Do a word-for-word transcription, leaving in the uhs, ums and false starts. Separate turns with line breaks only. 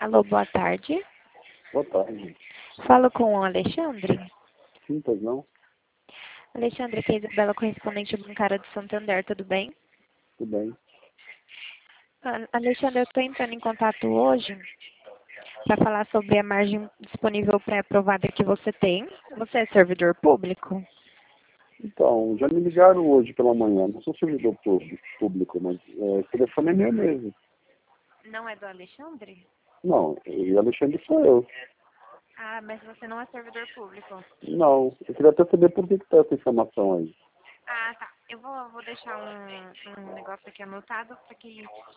Alô, boa tarde.
Boa tarde.
Falo com o Alexandre.
Sim, pois não?
Alexandre, aqui é a Isabela, correspondente bancária de Santander, tudo bem?
Tudo bem.
Ah, Alexandre, eu estou entrando em contato hoje para falar sobre a margem disponível pré-aprovada que você tem. Você é servidor público?
Então, já me ligaram hoje pela manhã. Não sou servidor público, público mas é, o telefone é meu mesmo.
Não é do Alexandre?
Não, o Alexandre sou eu.
Ah, mas você não é servidor público.
Não, eu queria até saber por que que tá essa informação aí.
Ah, tá. Eu vou, vou deixar um, um negócio aqui anotado para que